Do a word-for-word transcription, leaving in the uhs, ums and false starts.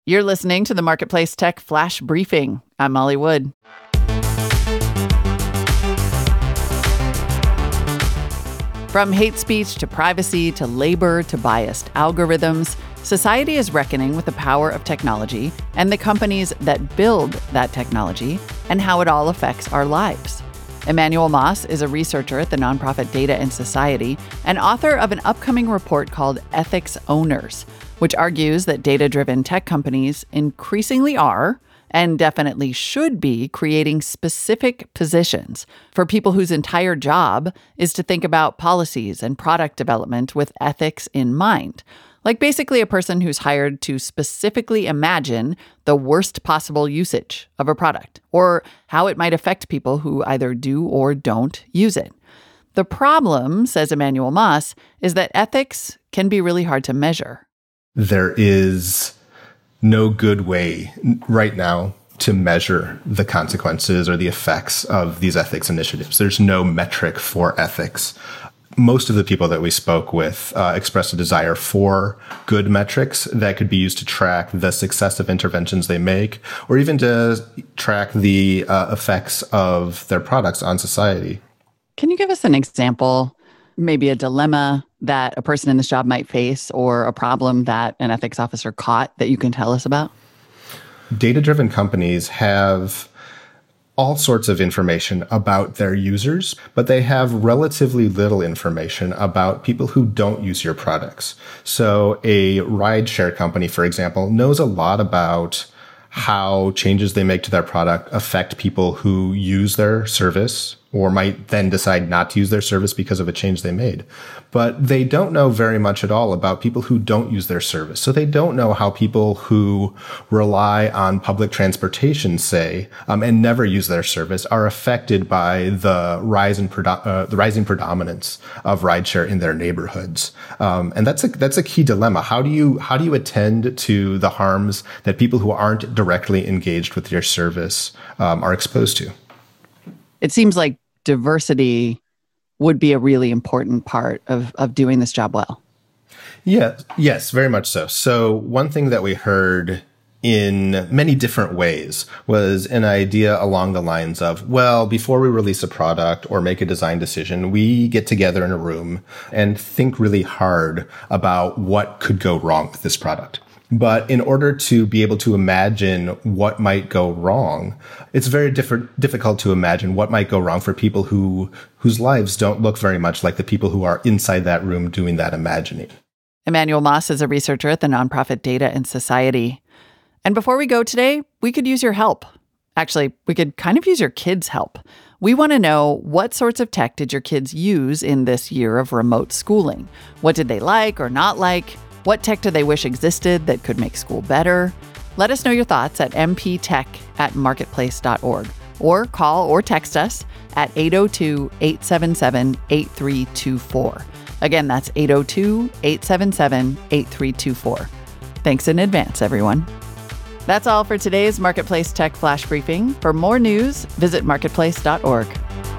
You're listening to the Marketplace Tech Flash Briefing. I'm Molly Wood. From hate speech to privacy to labor to biased algorithms, society is reckoning with the power of technology and the companies that build that technology and how it all affects our lives. Emmanuel Moss is a researcher at the nonprofit Data and Society and author of an upcoming report called Ethics Owners, which argues that data-driven tech companies increasingly are, and definitely should be, creating specific positions for people whose entire job is to think about policies and product development with ethics in mind. Like basically a person who's hired to specifically imagine the worst possible usage of a product or how it might affect people who either do or don't use it. The problem, says Emmanuel Moss, is that ethics can be really hard to measure. There is no good way right now to measure the consequences or the effects of these ethics initiatives. There's no metric for ethics. Most of the people that we spoke with uh, expressed a desire for good metrics that could be used to track the success of interventions they make, or even to track the uh, effects of their products on society. Can you give us an example, maybe a dilemma that a person in this job might face, or a problem that an ethics officer caught that you can tell us about? Data-driven companies have all sorts of information about their users, but they have relatively little information about people who don't use your products. So a rideshare company, for example, knows a lot about how changes they make to their product affect people who use their service or might then decide not to use their service because of a change they made. But they don't know very much at all about people who don't use their service. So they don't know how people who rely on public transportation, say, um, and never use their service are affected by the rise in predo- uh, the rising predominance of rideshare in their neighborhoods. Um, and that's a that's a key dilemma. How do you how do you attend to the harms that people who aren't directly engaged with your service um, are exposed to? It seems like diversity would be a really important part of, of doing this job well. Yeah, yes, very much so. So one thing that we heard in many different ways was an idea along the lines of, well, before we release a product or make a design decision, we get together in a room and think really hard about what could go wrong with this product. But in order to be able to imagine what might go wrong, it's very diff- difficult to imagine what might go wrong for people who whose lives don't look very much like the people who are inside that room doing that imagining. Emmanuel Moss is a researcher at the nonprofit Data and Society. And before we go today, we could use your help. Actually, we could kind of use your kids' help. We want to know, what sorts of tech did your kids use in this year of remote schooling? What did they like or not like? What tech do they wish existed that could make school better? Let us know your thoughts at m p tech at marketplace dot org or call or text us at eight oh two, eight seven seven, eight three two four. Again, that's eight oh two, eight seven seven, eight three two four. Thanks in advance, everyone. That's all for today's Marketplace Tech Flash Briefing. For more news, visit marketplace dot org.